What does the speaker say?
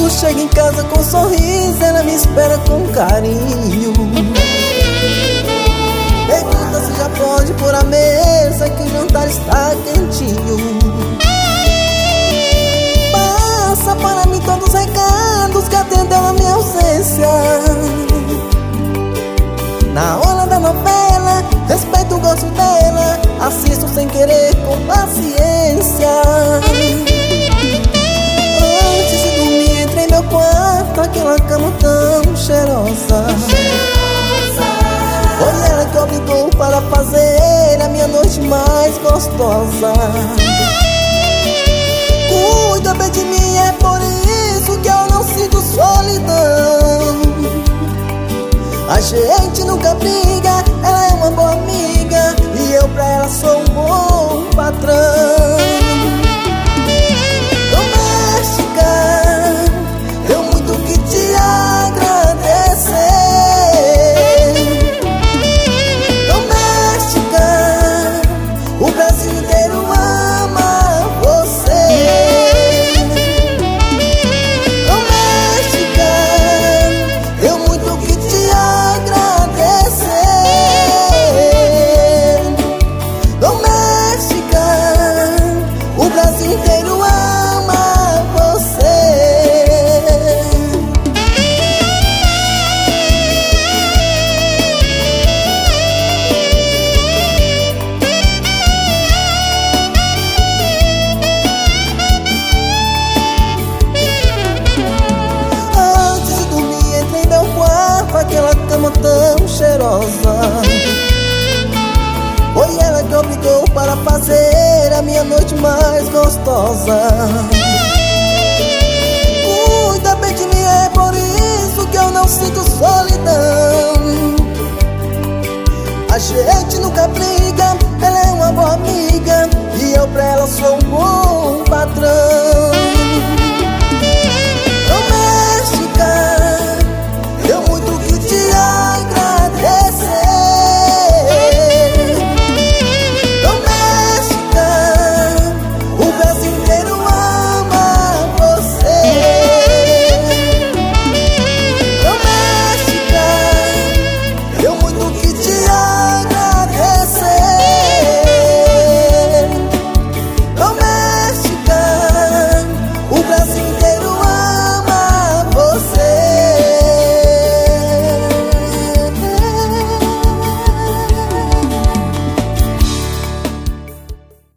chego em casa com um sorriso, ela me espera com carinho. Pergunta se já pode pôr a mesa, que o jantar está quentinho. Passa para mim todos os recados que atendeu na minha ausência. Na hora da novela, respeito o gosto dela, assisto sem querer, com paciência. Antes de dormir, entrei em meu quarto, aquela cama tão cheirosa. Foi ela que obrigou para fazer a minha noite mais gostosa. Cuida bem de mim, é por isso que eu não sinto solidão. A gente nunca briga, ela é uma boa amiga e eu pra ela sou um bom patrão. Doméstica, tenho muito que te agradecer. Doméstica, o Brasil inteiro ama você. Doméstica, tenho muito que te agradecer. Doméstica, o Brasil inteiro ama você. Antes de dormir, entrei em meu quarto, aquela cama tão cheirosa. Foi ela que obrigou para fazer a minha noite mais gostosa. Cuida bem de mim, é por isso que eu não sinto solidão. A gente nunca briga, ela é uma boa amiga e eu pra ela sou um bom patrão.